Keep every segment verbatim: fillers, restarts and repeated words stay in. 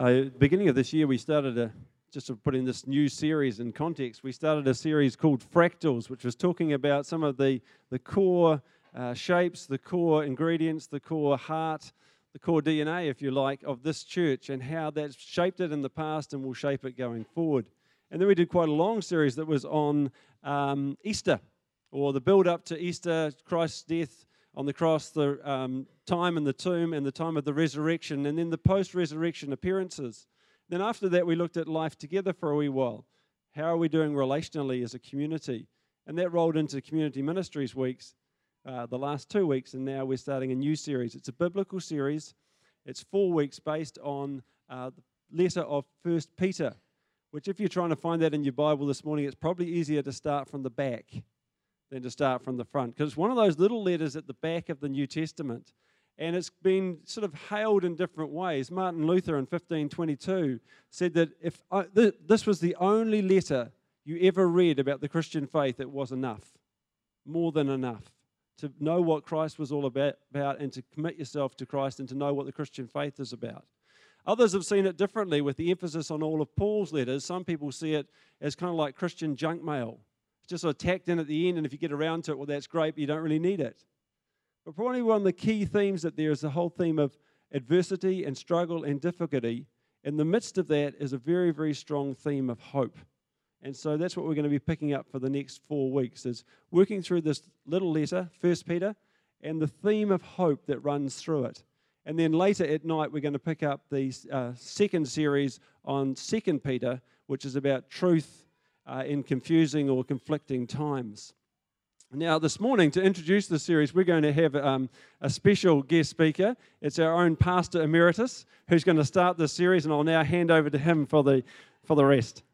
Uh, beginning of this year, we started a, just to put in this new series in context, we started a series called Fractals, which was talking about some of the, the core uh, shapes, the core ingredients, the core heart, the core D N A, if you like, of this church and how that's shaped it in the past and will shape it going forward. And then we did quite a long series that was on um, Easter, or the build-up to Easter, Christ's death on the cross, the um, time in the tomb, and the time of the resurrection, and then the post-resurrection appearances. Then after that, we looked at life together for a wee while. How are we doing relationally as a community? And that rolled into Community Ministries weeks, uh, the last two weeks, and now we're starting a new series. It's a biblical series. It's four weeks based on uh, the letter of First Peter, which if you're trying to find that in your Bible this morning, it's probably easier to start from the back than to start from the front, because it's one of those little letters at the back of the New Testament, and it's been sort of hailed in different ways. Martin Luther in fifteen twenty-two said that if I, th- this was the only letter you ever read about the Christian faith, it was enough, more than enough, to know what Christ was all about, about and to commit yourself to Christ and to know what the Christian faith is about. Others have seen it differently with the emphasis on all of Paul's letters. Some people see it as kind of like Christian junk mail. It's just sort of tacked in at the end, and if you get around to it, well, that's great, but you don't really need it. But probably one of the key themes that there is the whole theme of adversity and struggle and difficulty. In the midst of that is a very, very strong theme of hope. And so that's what we're going to be picking up for the next four weeks, is working through this little letter, First Peter, and the theme of hope that runs through it. And then later at night, we're going to pick up the uh, second series on Second Peter, which is about truth Uh, in confusing or conflicting times. Now, this morning, to introduce the series, we're going to have um, a special guest speaker. It's our own Pastor Emeritus, who's going to start this series, and I'll now hand over to him for the for the rest.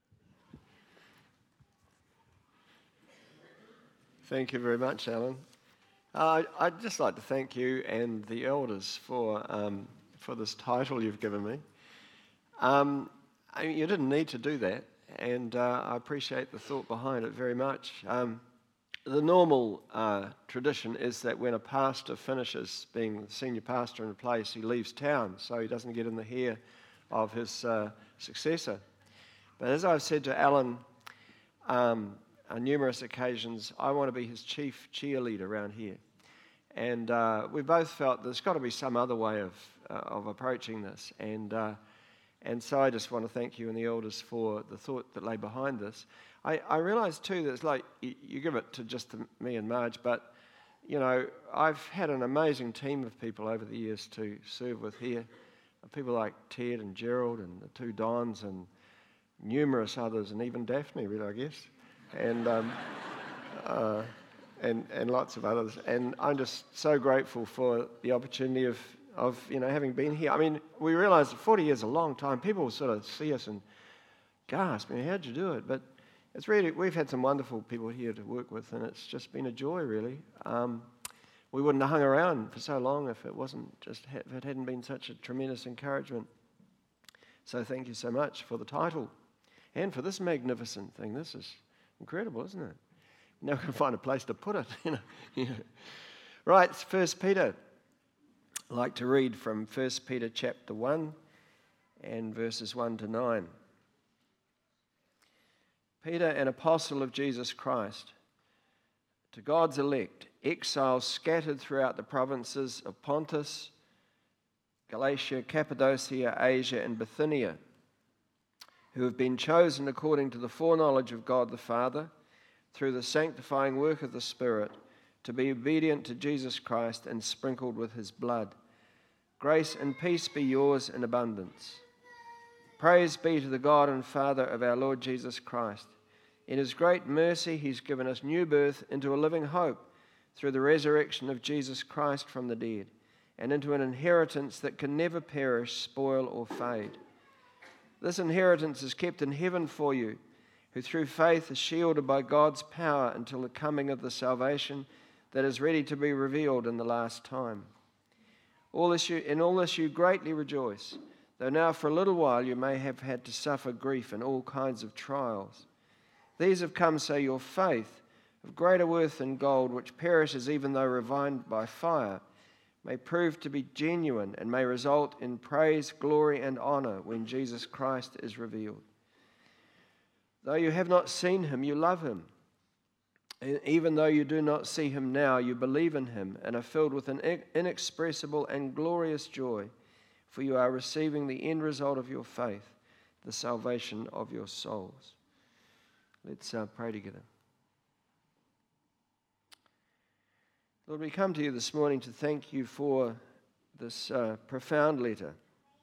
Thank you very much, Alan. Uh, I'd just like to thank you and the elders for um, for this title you've given me. Um, I mean, you didn't need to do that. And uh, I appreciate the thought behind it very much. Um, the normal uh, tradition is that when a pastor finishes being the senior pastor in a place, he leaves town so he doesn't get in the hair of his uh, successor. But as I've said to Alan um, on numerous occasions, I want to be his chief cheerleader around here. And uh, we both felt there's got to be some other way of, uh, of approaching this. And uh, And so I just want to thank you and the elders for the thought that lay behind this. I, I realise too that it's like you, you give it to just to me and Marge, but you know, I've had an amazing team of people over the years to serve with here. People like Ted and Gerald and the two Dons and numerous others, and even Daphne, really, I guess, and um, uh, and and lots of others. And I'm just so grateful for the opportunity of. of, you know, having been here. I mean, we realise that forty years is a long time. People sort of see us and gasp, I mean, how'd you do it? But it's really, we've had some wonderful people here to work with, and it's just been a joy, really. Um, we wouldn't have hung around for so long if it wasn't just, if it hadn't been such a tremendous encouragement. So thank you so much for the title and for this magnificent thing. This is incredible, isn't it? Now we can find a place to put it, you know. Yeah. Right, First Peter. I'd like to read from First Peter chapter one and verses one to nine. Peter, an apostle of Jesus Christ, to God's elect, exiles scattered throughout the provinces of Pontus, Galatia, Cappadocia, Asia, and Bithynia, who have been chosen according to the foreknowledge of God the Father, through the sanctifying work of the Spirit, to be obedient to Jesus Christ and sprinkled with his blood. Grace and peace be yours in abundance. Praise be to the God and Father of our Lord Jesus Christ. In his great mercy, he's given us new birth into a living hope through the resurrection of Jesus Christ from the dead, and into an inheritance that can never perish, spoil, or fade. This inheritance is kept in heaven for you, who through faith are shielded by God's power until the coming of the salvation that is ready to be revealed in the last time. All this you, in all this you greatly rejoice, though now for a little while you may have had to suffer grief in all kinds of trials. These have come so your faith, of greater worth than gold, which perishes even though refined by fire, may prove to be genuine and may result in praise, glory, and honor when Jesus Christ is revealed. Though you have not seen him, you love him. And even though you do not see him now, you believe in him and are filled with an inexpressible and glorious joy, for you are receiving the end result of your faith, the salvation of your souls. Let's uh, pray together. Lord, we come to you this morning to thank you for this uh, profound letter.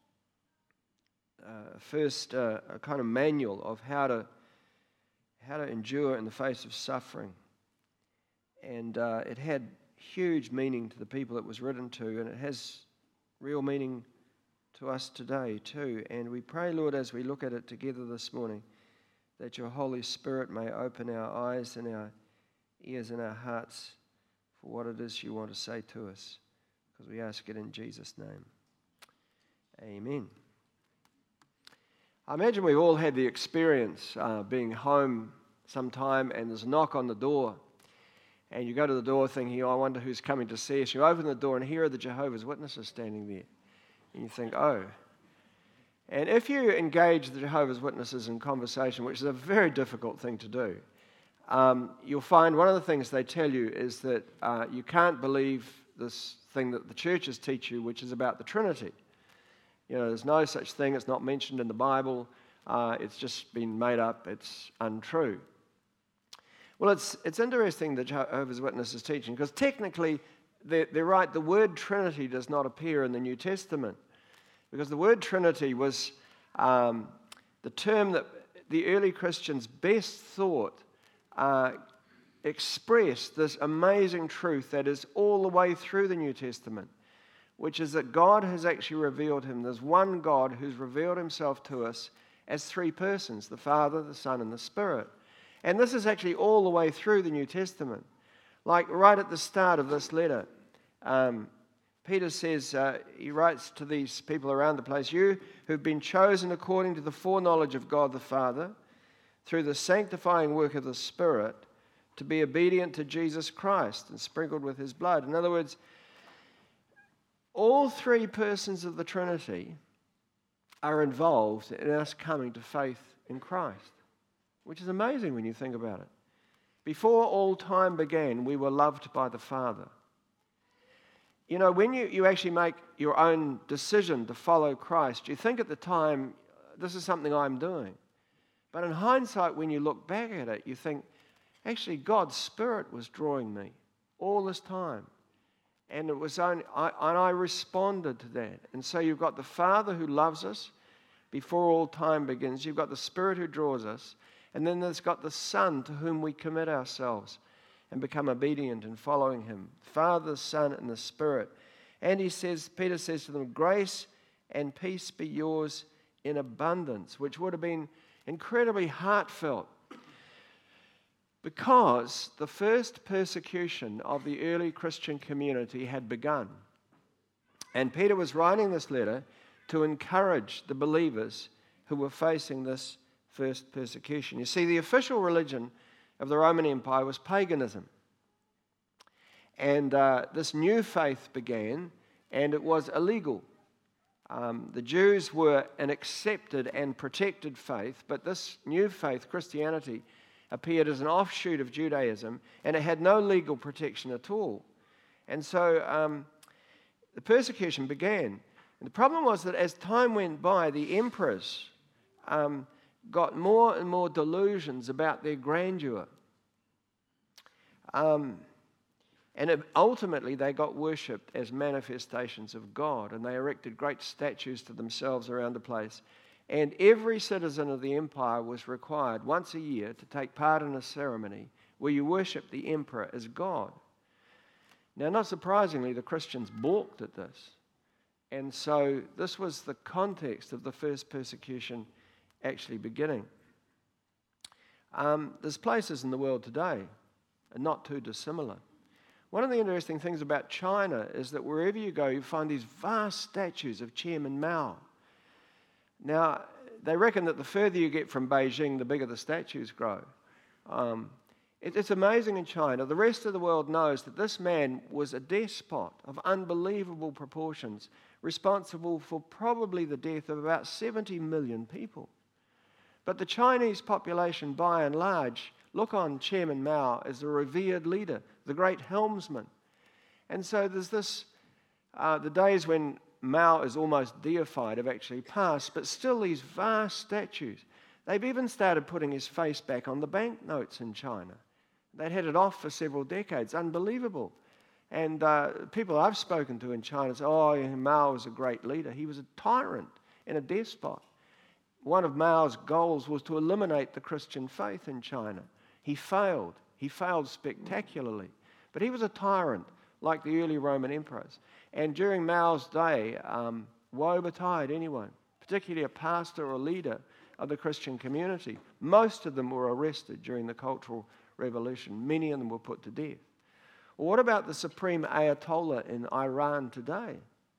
Uh, first, uh, a kind of manual of how to how to endure in the face of suffering. And uh, it had huge meaning to the people it was written to, and it has real meaning to us today too. And we pray, Lord, as we look at it together this morning, that your Holy Spirit may open our eyes and our ears and our hearts for what it is you want to say to us, because we ask it in Jesus' name. Amen. I imagine we've all had the experience uh, being home sometime and there's a knock on the door, and you go to the door thinking, oh, I wonder who's coming to see us. You open the door and here are the Jehovah's Witnesses standing there. And you think, oh. And if you engage the Jehovah's Witnesses in conversation, which is a very difficult thing to do, um, you'll find one of the things they tell you is that uh, you can't believe this thing that the churches teach you, which is about the Trinity. You know, there's no such thing. It's not mentioned in the Bible. Uh, it's just been made up. It's untrue. Well, it's it's interesting the Jehovah's Witnesses teaching, because technically they're, they're right. The word Trinity does not appear in the New Testament, because the word Trinity was um, the term that the early Christians best thought uh, expressed this amazing truth that is all the way through the New Testament, which is that God has actually revealed him. There's one God who's revealed himself to us as three persons, the Father, the Son, and the Spirit. And this is actually all the way through the New Testament. Like right at the start of this letter, um, Peter says, uh, he writes to these people around the place, you who've been chosen according to the foreknowledge of God the Father, through the sanctifying work of the Spirit, to be obedient to Jesus Christ and sprinkled with his blood. In other words, all three persons of the Trinity are involved in us coming to faith in Christ, which is amazing when you think about it. Before all time began, we were loved by the Father. You know, when you, you actually make your own decision to follow Christ, you think at the time, this is something I'm doing. But in hindsight, when you look back at it, you think, actually, God's Spirit was drawing me all this time. And it was only, I, and I responded to that. And so you've got the Father who loves us before all time begins. You've got the Spirit who draws us. And then there's got the Son to whom we commit ourselves and become obedient in following him. Father, Son, and the Spirit. And he says, Peter says to them, grace and peace be yours in abundance, which would have been incredibly heartfelt, because the first persecution of the early Christian community had begun. And Peter was writing this letter to encourage the believers who were facing this first persecution. You see, the official religion of the Roman Empire was paganism. And uh, this new faith began, and it was illegal. Um, the Jews were an accepted and protected faith, but this new faith, Christianity, appeared as an offshoot of Judaism, and it had no legal protection at all. And so um, the persecution began. And the problem was that as time went by, the emperors um, got more and more delusions about their grandeur. Um, and it, ultimately, they got worshipped as manifestations of God, and they erected great statues to themselves around the place. And every citizen of the empire was required once a year to take part in a ceremony where you worship the emperor as God. Now, not surprisingly, the Christians balked at this. And so this was the context of the first persecution actually beginning. Um, there's places in the world today, and not too dissimilar. One of the interesting things about China is that wherever you go, you find these vast statues of Chairman Mao. Now, they reckon that the further you get from Beijing, the bigger the statues grow. Um, It, it's amazing in China. The rest of the world knows that this man was a despot of unbelievable proportions, responsible for probably the death of about seventy million people. But the Chinese population, by and large, look on Chairman Mao as a revered leader, the great helmsman. And so there's this, uh, the days when Mao is almost deified have actually passed, but still these vast statues. They've even started putting his face back on the banknotes in China. They'd had it off for several decades. Unbelievable. And uh, people I've spoken to in China say, oh, yeah, Mao was a great leader. He was a tyrant and a despot. One of Mao's goals was to eliminate the Christian faith in China. He failed. He failed spectacularly. But he was a tyrant, like the early Roman emperors. And during Mao's day, um, woe betide anyone, particularly a pastor or leader of the Christian community. Most of them were arrested during the Cultural Revolution. Many of them were put to death. Well, what about the supreme Ayatollah in Iran today?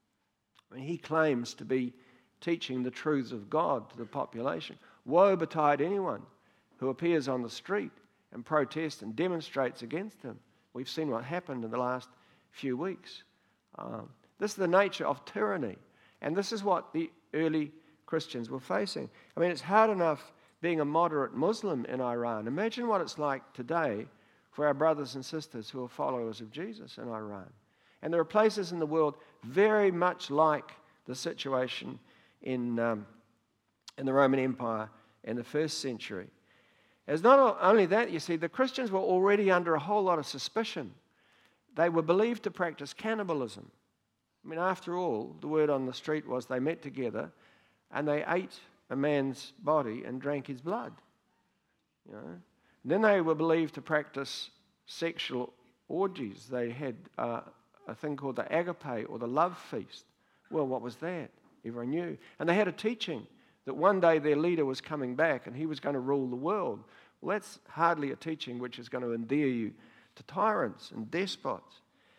I mean, he claims to be teaching the truths of God to the population. Woe betide anyone who appears on the street and protests and demonstrates against him. We've seen what happened in the last few weeks. Um, this is the nature of tyranny, and this is what the early Christians were facing. I mean, it's hard enough being a moderate Muslim in Iran. Imagine what it's like today for our brothers and sisters who are followers of Jesus in Iran. And there are places in the world very much like the situation in, um, in the Roman Empire in the first century. It's not only that, you see, the Christians were already under a whole lot of suspicion. They were believed to practice cannibalism. I mean, after all, the word on the street was they met together and they ate a man's body and drank his blood. You know? Then they were believed to practice sexual orgies. They had uh, a thing called the agape, or the love feast. Well, what was that? Everyone knew. And they had a teaching that one day their leader was coming back and he was going to rule the world. Well, that's hardly a teaching which is going to endear you to tyrants and despots.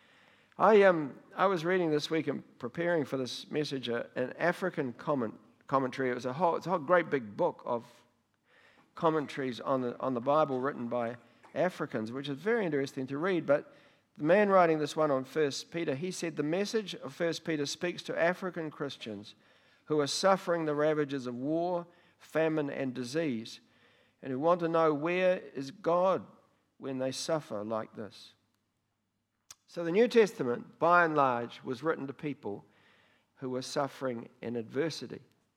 I um I was reading this week and preparing for this message uh, an African comment, commentary. It was a whole it's a whole great big book of commentaries on the on the Bible written by Africans, which is very interesting to read. But the man writing this one on First Peter, he said the message of First Peter speaks to African Christians who are suffering the ravages of war, famine, and disease, and who want to know where is God when they suffer like this. So the New Testament, by and large, was written to people who were suffering in adversity.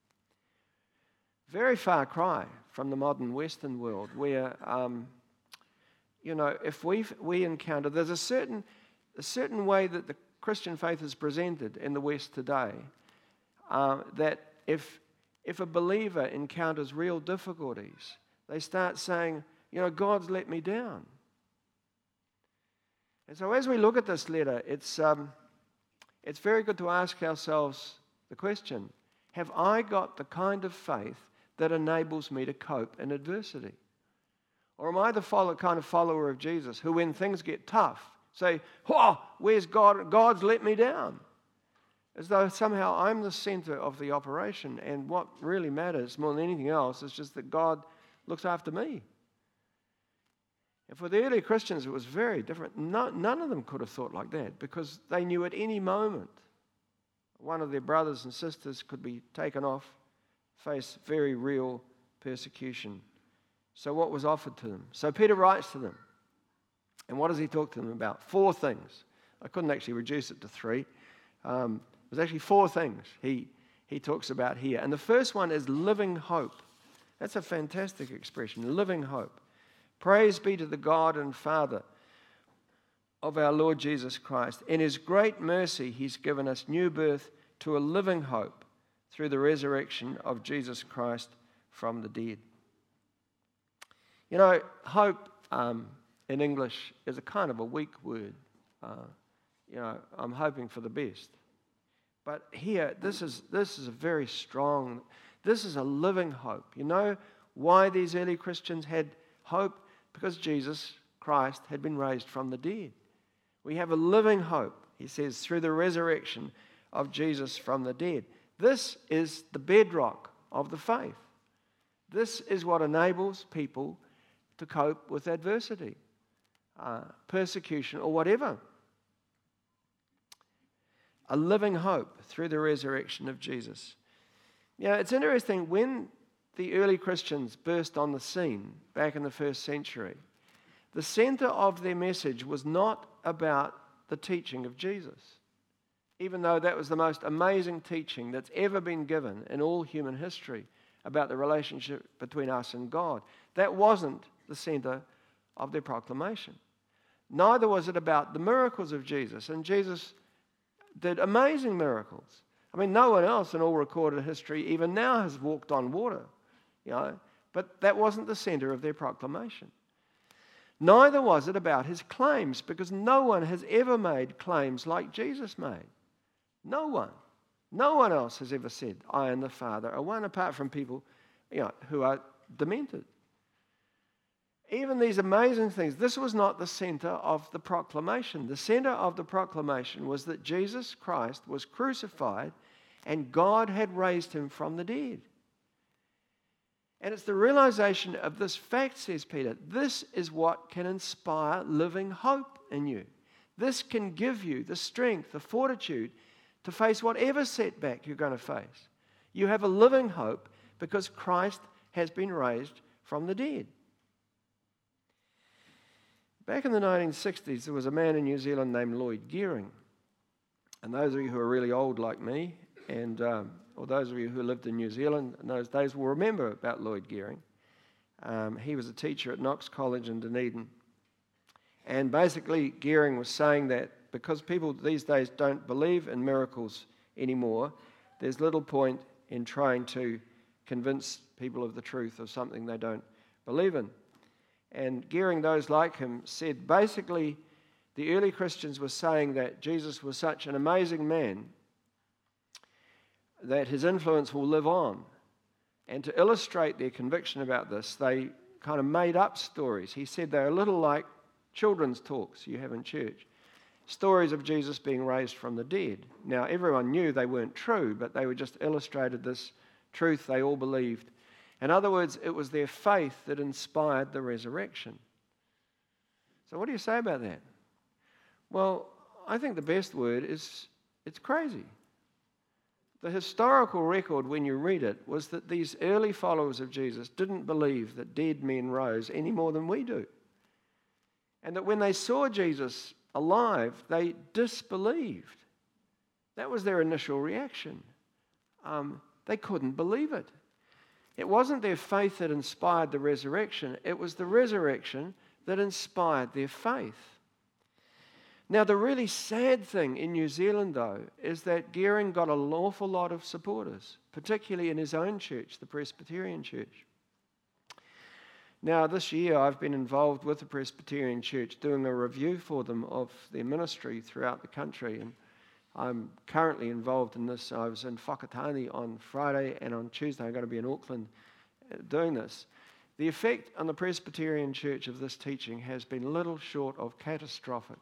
Very far cry from the modern Western world, where, um, you know, if we we encounter, there's a certain a certain way that the Christian faith is presented in the West today, uh, that if if a believer encounters real difficulties, they start saying, you know, God's let me down. And so as we look at this letter, it's um, it's very good to ask ourselves the question, have I got the kind of faith that enables me to cope in adversity? Or am I the follow, kind of follower of Jesus who, when things get tough, say, oh, where's God? God's let me down. As though somehow I'm the center of the operation, and what really matters more than anything else is just that God looks after me. And for the early Christians, it was very different. No, none of them could have thought like that, because they knew at any moment one of their brothers and sisters could be taken off, face very real persecution. So what was offered to them? So Peter writes to them. And what does he talk to them about? Four things. I couldn't actually reduce it to three. Um, there's actually four things he, he talks about here. And the first one is living hope. That's a fantastic expression, living hope. Praise be to the God and Father of our Lord Jesus Christ. In his great mercy, he's given us new birth to a living hope through the resurrection of Jesus Christ from the dead. You know, hope um, in English is a kind of a weak word. Uh, you know, I'm hoping for the best. But here, this is this is a very strong, this is a living hope. You know why these early Christians had hope? Because Jesus Christ had been raised from the dead. We have a living hope, he says, through the resurrection of Jesus from the dead. This is the bedrock of the faith. This is what enables people to cope with adversity. uh, persecution, or whatever. A living hope through the resurrection of Jesus. You know, it's interesting, when the early Christians burst on the scene back in the first century, the center of their message was not about the teaching of Jesus, even though that was the most amazing teaching that's ever been given in all human history about the relationship between us and God. That wasn't the center of their proclamation. Neither was it about the miracles of Jesus, and Jesus did amazing miracles. I mean, no one else in all recorded history, even now, has walked on water, you know, but that wasn't the center of their proclamation. Neither was it about his claims, because no one has ever made claims like Jesus made. No one. No one else has ever said, I and the Father are one, apart from people, you know, who are demented. Even these amazing things, this was not the center of the proclamation. The center of the proclamation was that Jesus Christ was crucified and God had raised him from the dead. And it's the realization of this fact, says Peter, this is what can inspire living hope in you. This can give you the strength, the fortitude to face whatever setback you're going to face. You have a living hope because Christ has been raised from the dead. Back in the nineteen sixties, there was a man in New Zealand named Lloyd Gearing. And those of you who are really old like me, and um, or those of you who lived in New Zealand in those days will remember about Lloyd Gearing. Um, he was a teacher at Knox College in Dunedin. And basically, Gearing was saying that because people these days don't believe in miracles anymore, there's little point in trying to convince people of the truth of something they don't believe in. And Gearing, those like him, said basically the early Christians were saying that Jesus was such an amazing man that his influence will live on. And to illustrate their conviction about this, they kind of made up stories. He said they're a little like children's talks you have in church. Stories of Jesus being raised from the dead. Now, everyone knew they weren't true, but they were just illustrated this truth they all believed. In other words, it was their faith that inspired the resurrection. So what do you say about that? Well, I think the best word is it's crazy. The historical record, when you read it, was that these early followers of Jesus didn't believe that dead men rose any more than we do. And that when they saw Jesus alive, they disbelieved. That was their initial reaction. Um, they couldn't believe it. It wasn't their faith that inspired the resurrection. It was the resurrection that inspired their faith. Now, the really sad thing in New Zealand, though, is that Gearing got an awful lot of supporters, particularly in his own church, the Presbyterian Church. Now, this year I've been involved with the Presbyterian Church doing a review for them of their ministry throughout the country, and I'm currently involved in this. I was in Whakatane on Friday, and on Tuesday I'm going to be in Auckland doing this. The effect on the Presbyterian Church of this teaching has been little short of catastrophic.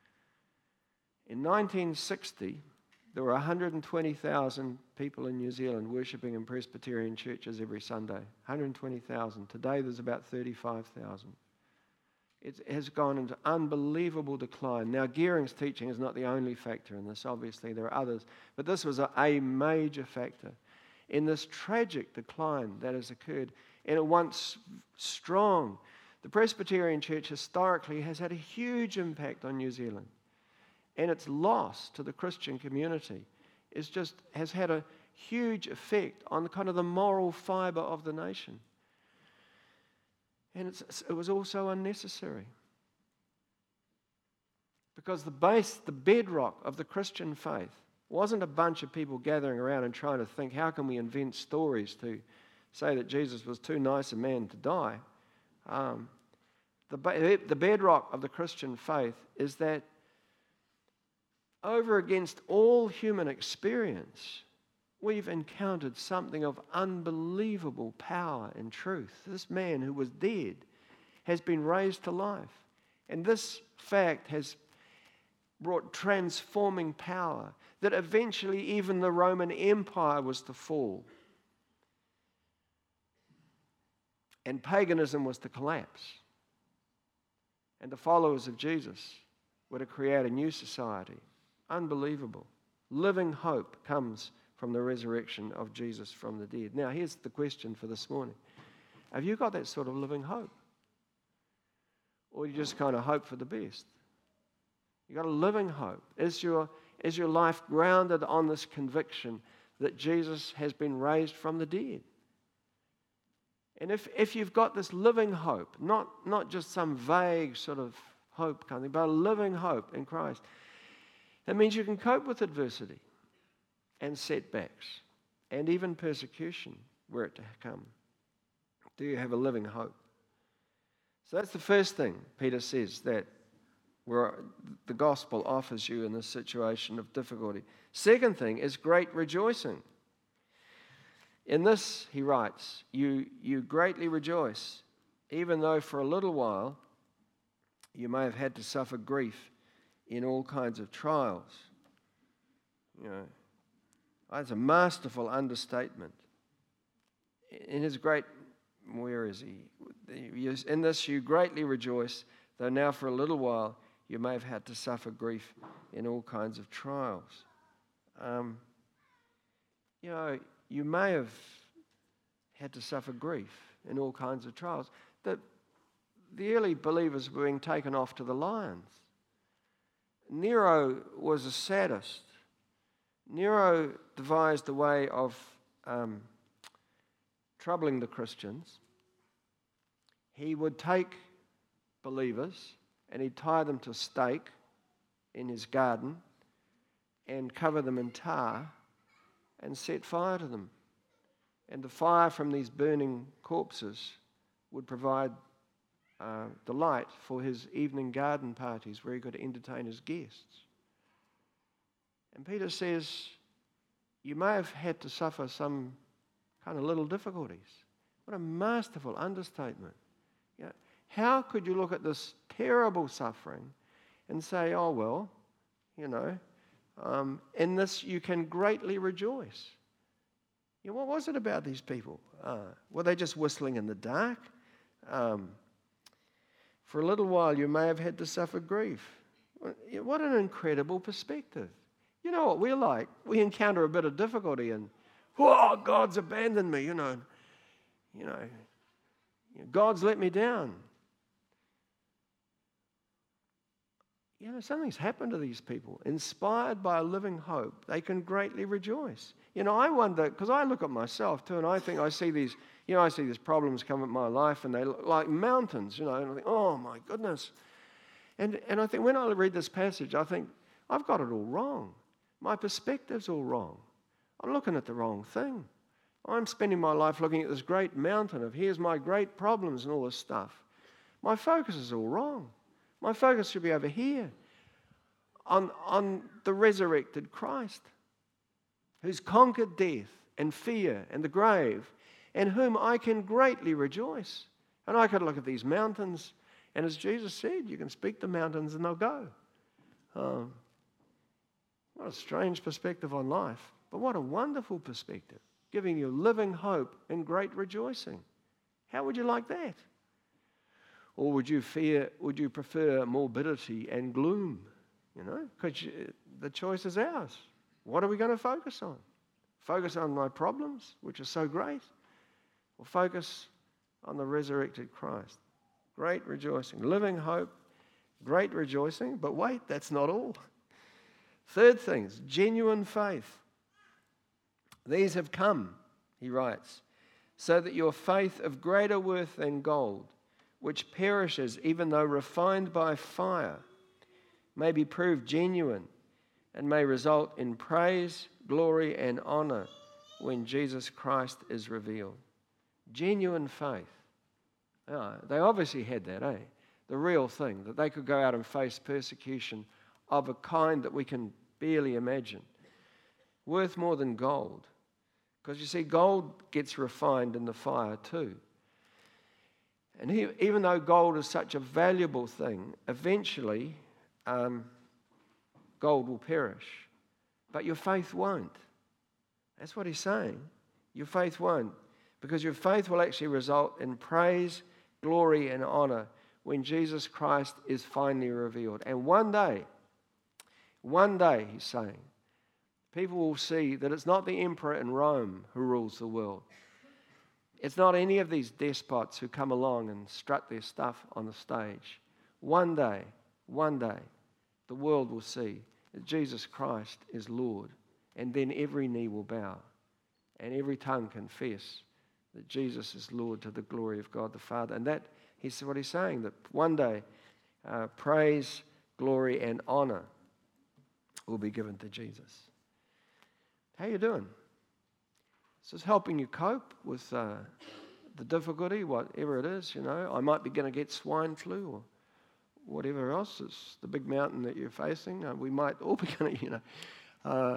In nineteen sixty, there were one hundred twenty thousand people in New Zealand worshipping in Presbyterian churches every Sunday. one hundred twenty thousand. Today there's about thirty-five thousand. It has gone into unbelievable decline. Now, Gearing's teaching is not the only factor in this. Obviously, there are others. But this was a, a major factor in this tragic decline that has occurred in a once strong. The Presbyterian Church historically has had a huge impact on New Zealand. And its loss to the Christian community is just has had a huge effect on the kind of the moral fibre of the nation. And it's, it was also unnecessary. Because the base, the bedrock of the Christian faith wasn't a bunch of people gathering around and trying to think, how can we invent stories to say that Jesus was too nice a man to die? Um, the, the bedrock of the Christian faith is that over against all human experience, we've encountered something of unbelievable power and truth. This man who was dead has been raised to life. And this fact has brought transforming power that eventually even the Roman Empire was to fall. And paganism was to collapse. and the followers of Jesus were to create a new society. Unbelievable. Living hope comes from the resurrection of Jesus from the dead. Now, here's the question for this morning. Have you got that sort of living hope? Or you just kind of hope for the best? You've got a living hope. Is your, is your life grounded on this conviction that Jesus has been raised from the dead? And if, if you've got this living hope, not, not just some vague sort of hope kind of thing, but a living hope in Christ, that means you can cope with adversity and setbacks and even persecution were it to come. Do you have a living hope? So that's the first thing Peter says that where the gospel offers you in this situation of difficulty. Second thing is great rejoicing. In this, he writes, you, you greatly rejoice, even though for a little while you may have had to suffer grief in all kinds of trials. You know, that's a masterful understatement. In his great, where is he? In this you greatly rejoice, though now for a little while you may have had to suffer grief in all kinds of trials. Um, you know, you may have had to suffer grief in all kinds of trials. The, the early believers were being taken off to the lions. Nero was a sadist. Nero devised a way of um, troubling the Christians. He would take believers and he'd tie them to a stake in his garden and cover them in tar and set fire to them. And the fire from these burning corpses would provide uh, the light for his evening garden parties where he could entertain his guests. And Peter says, you may have had to suffer some kind of little difficulties. What a masterful understatement. You know, how could you look at this terrible suffering and say, oh, well, you know, um, in this you can greatly rejoice? You know, what was it about these people? Uh, were they just whistling in the dark? Um, for a little while you may have had to suffer grief. What an incredible perspective. You know what we're like? We encounter a bit of difficulty and, oh, God's abandoned me, you know. You know, God's let me down. You know, something's happened to these people. Inspired by a living hope, they can greatly rejoice. You know, I wonder, because I look at myself too, and I think I see these, you know, I see these problems come in my life, and they look like mountains, you know, and I think, oh my goodness. And, and I think when I read this passage, I think, I've got it all wrong. My perspective's all wrong. I'm looking at the wrong thing. I'm spending my life looking at this great mountain of here's my great problems and all this stuff. My focus is all wrong. My focus should be over here on, on the resurrected Christ who's conquered death and fear and the grave and whom I can greatly rejoice. And I could look at these mountains and as Jesus said, you can speak to mountains and they'll go. Um, what a strange perspective on life, but what a wonderful perspective, giving you living hope and great rejoicing. How would you like that? Or would you fear? Would you prefer morbidity and gloom? You know, because the choice is ours. What are we going to focus on? Focus on my problems, which are so great, or focus on the resurrected Christ? Great rejoicing, living hope, great rejoicing. But wait, that's not all. Third thing is genuine faith. These have come, he writes, so that your faith of greater worth than gold, which perishes even though refined by fire, may be proved genuine and may result in praise, glory, and honor when Jesus Christ is revealed. Genuine faith. Oh, they obviously had that, eh? The real thing, that they could go out and face persecution of a kind that we can barely imagine. Worth more than gold. Because you see, gold gets refined in the fire too. And he, even though gold is such a valuable thing, eventually um, gold will perish. But your faith won't. That's what he's saying. Your faith won't. Because your faith will actually result in praise, glory, and honor when Jesus Christ is finally revealed. And one day, one day, he's saying, people will see that it's not the emperor in Rome who rules the world. It's not any of these despots who come along and strut their stuff on the stage. One day, one day, the world will see that Jesus Christ is Lord, and then every knee will bow, and every tongue confess that Jesus is Lord to the glory of God the Father. And that, he's what he's saying, that one day uh, praise, glory, and honor will be given to Jesus. How you doing? Is this helping you cope with uh, the difficulty, whatever it is? You know, I might be going to get swine flu or whatever else. It's the big mountain that you're facing. Uh, we might all be going to, you know, uh,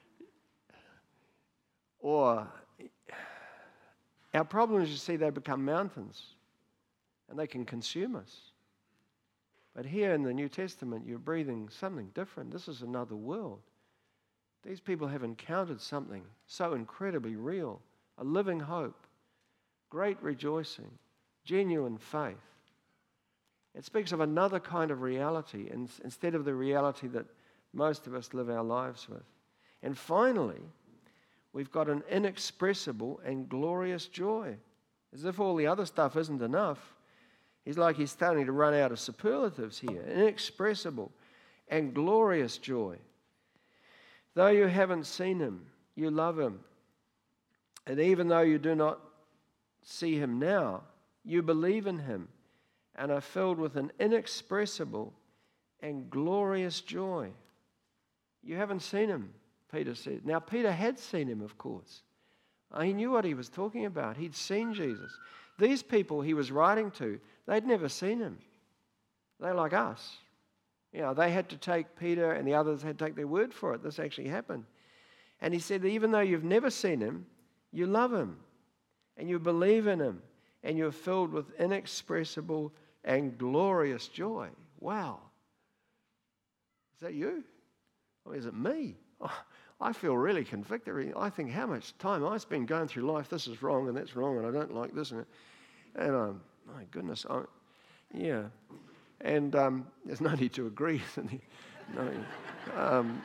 or our problems, you see, they become mountains and they can consume us. But here in the New Testament, you're breathing something different. This is another world. These people have encountered something so incredibly real, a living hope, great rejoicing, genuine faith. It speaks of another kind of reality instead of the reality that most of us live our lives with. And finally, we've got an inexpressible and glorious joy. As if all the other stuff isn't enough. He's like he's starting to run out of superlatives here. Inexpressible and glorious joy. Though you haven't seen him, you love him. And even though you do not see him now, you believe in him and are filled with an inexpressible and glorious joy. You haven't seen him, Peter said. Now, Peter had seen him, of course. He knew what he was talking about. He'd seen Jesus. These people he was writing to, they'd never seen him. They're like us. You know, they had to take Peter and the others had to take their word for it. This actually happened. And he said that even though you've never seen him, you love him and you believe in him and you're filled with inexpressible and glorious joy. Wow. Is that you? Or is it me? Oh, I feel really convicted. I think how much time I spend going through life, this is wrong and that's wrong and I don't like this. And, and um, my goodness, I, yeah. And um, there's no need to agree. no, um,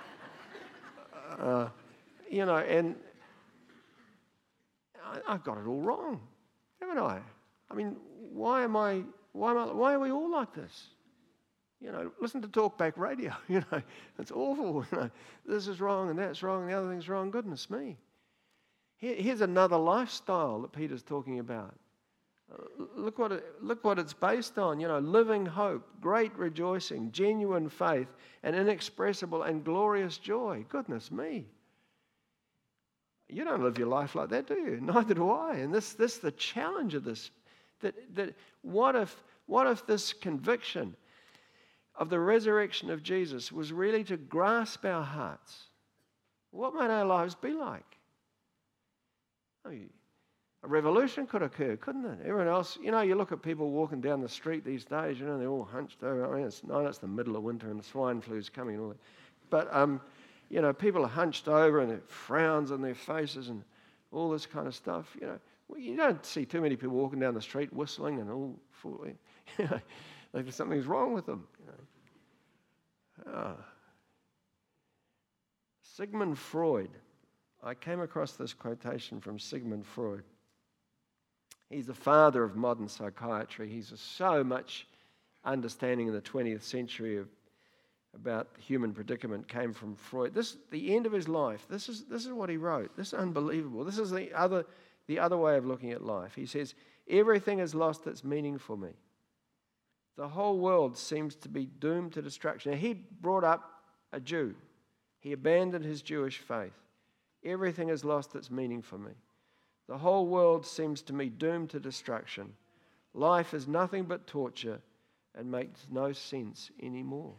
uh, you know, and I, I've got it all wrong, haven't I? I mean, why am I? Why am I? Why are we all like this? You know, listen to talkback radio. You know, it's awful. You know, this is wrong and that's wrong and the other thing's wrong. Goodness me. Here, here's another lifestyle that Peter's talking about. Look what it, look what it's based on, you know, living hope, great rejoicing, genuine faith, and inexpressible and glorious joy. Goodness me. You don't live your life like that, do you? Neither do I. And this this the challenge of this. That that what if what if this conviction of the resurrection of Jesus was really to grasp our hearts? What might our lives be like? I mean, a revolution could occur, couldn't it? Everyone else, you know, you look at people walking down the street these days, you know, they're all hunched over. I mean, it's, no, it's the middle of winter and the swine flu's coming and all that. But, um, you know, people are hunched over and there are frowns on their faces and all this kind of stuff. You know, well, you don't see too many people walking down the street whistling and all full, you know, like something's wrong with them. You know. Ah. Sigmund Freud. I came across this quotation from Sigmund Freud. He's the father of modern psychiatry. He's so much understanding in the twentieth century of, about the human predicament came from Freud. This, the end of his life, this is, this is what he wrote. This is unbelievable. This is the other, the other way of looking at life. He says, everything has lost its meaning for me. The whole world seems to be doomed to destruction. Now, he brought up a Jew. He abandoned his Jewish faith. Everything has lost its meaning for me. The whole world seems to me doomed to destruction. Life is nothing but torture and makes no sense anymore.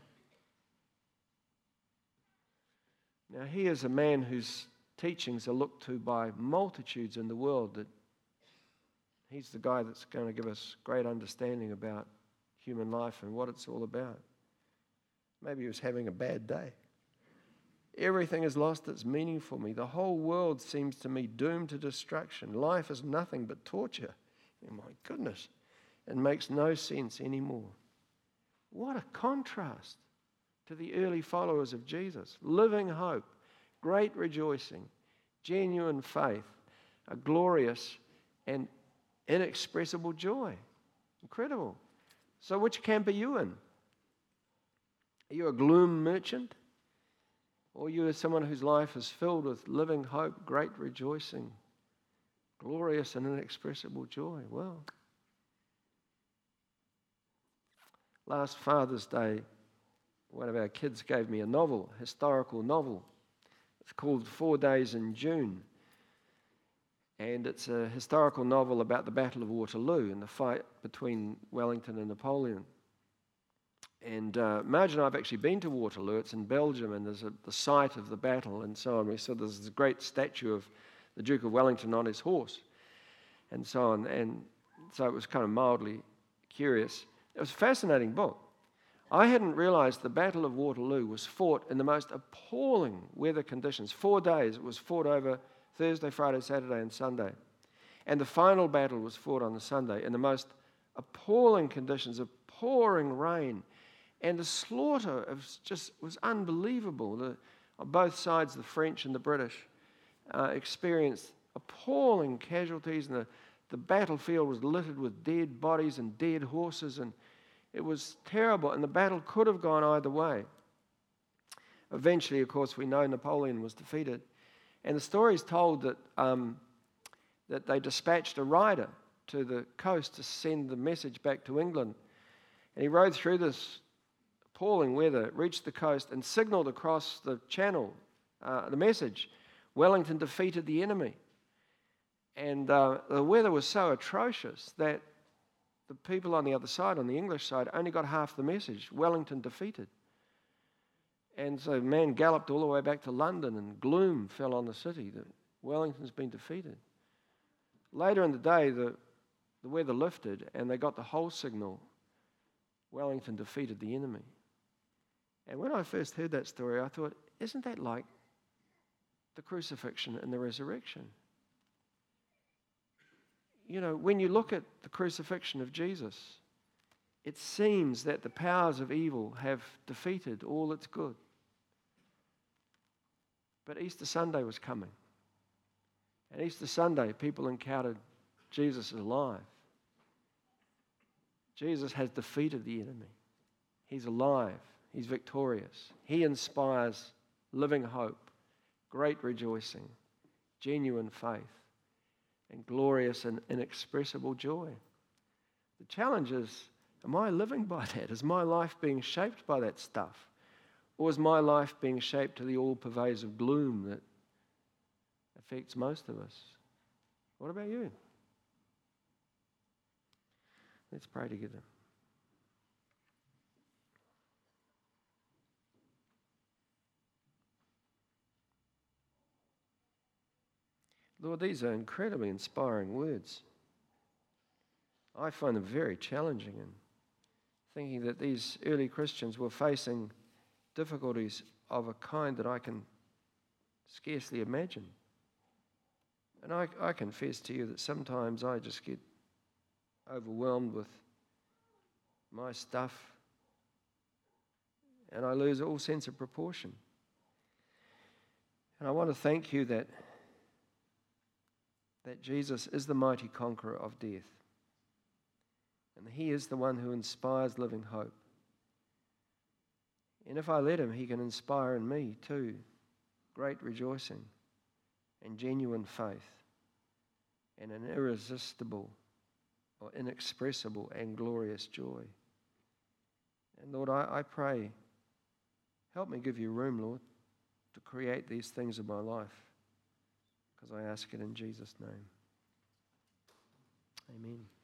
Now, he is a man whose teachings are looked to by multitudes in the world. That he's the guy that's going to give us great understanding about human life and what it's all about. Maybe he was having a bad day. Everything has lost its meaning for me. The whole world seems to me doomed to destruction. Life is nothing but torture. Oh my goodness. It makes no sense anymore. What a contrast to the early followers of Jesus. Living hope, great rejoicing, genuine faith, a glorious and inexpressible joy. Incredible. So which camp are you in? Are you a gloom merchant? Or are you someone whose life is filled with living hope, great rejoicing, glorious and inexpressible joy? Well, last Father's Day, one of our kids gave me a novel, a historical novel. It's called Four Days in June. And it's a historical novel about the Battle of Waterloo and the fight between Wellington and Napoleon. And uh, Marge and I have actually been to Waterloo. It's in Belgium, and there's a, the site of the battle and so on. We saw there's this great statue of the Duke of Wellington on his horse and so on. And so it was kind of mildly curious. It was a fascinating book. I hadn't realized the Battle of Waterloo was fought in the most appalling weather conditions. Four days. It was fought over Thursday, Friday, Saturday, and Sunday. And the final battle was fought on the Sunday in the most appalling conditions of pouring rain. And the slaughter of just was unbelievable. The, on both sides, the French and the British uh, experienced appalling casualties, and the, the battlefield was littered with dead bodies and dead horses, and it was terrible, and the battle could have gone either way. Eventually, of course, we know Napoleon was defeated. And the story is told that, um, that they dispatched a rider to the coast to send the message back to England. And he rode through this appalling weather, reached the coast, and signaled across the channel uh, the message: Wellington defeated the enemy. And uh, the weather was so atrocious that the people on the other side, on the English side, only got half the message: Wellington defeated. And so man galloped all the way back to London, and gloom fell on the city that Wellington's been defeated. Later in the day, the, the weather lifted, and they got the whole signal: Wellington defeated the enemy. And when I first heard that story, I thought, isn't that like the crucifixion and the resurrection? You know, when you look at the crucifixion of Jesus, it seems that the powers of evil have defeated all that's good. But Easter Sunday was coming. And Easter Sunday, people encountered Jesus alive. Jesus has defeated the enemy. He's alive. He's victorious. He inspires living hope, great rejoicing, genuine faith, and glorious and inexpressible joy. The challenge is, am I living by that? Is my life being shaped by that stuff? Or is my life being shaped to the all-pervasive gloom that affects most of us? What about you? Let's pray together. Lord, these are incredibly inspiring words. I find them very challenging, and thinking that these early Christians were facing difficulties of a kind that I can scarcely imagine. And I, I confess to you that sometimes I just get overwhelmed with my stuff, and I lose all sense of proportion. And I want to thank you that, that Jesus is the mighty conqueror of death. And he is the one who inspires living hope. And if I let him, he can inspire in me too great rejoicing and genuine faith and an irresistible or inexpressible and glorious joy. And Lord, I, I pray, help me give you room, Lord, to create these things in my life, because I ask it in Jesus' name. Amen.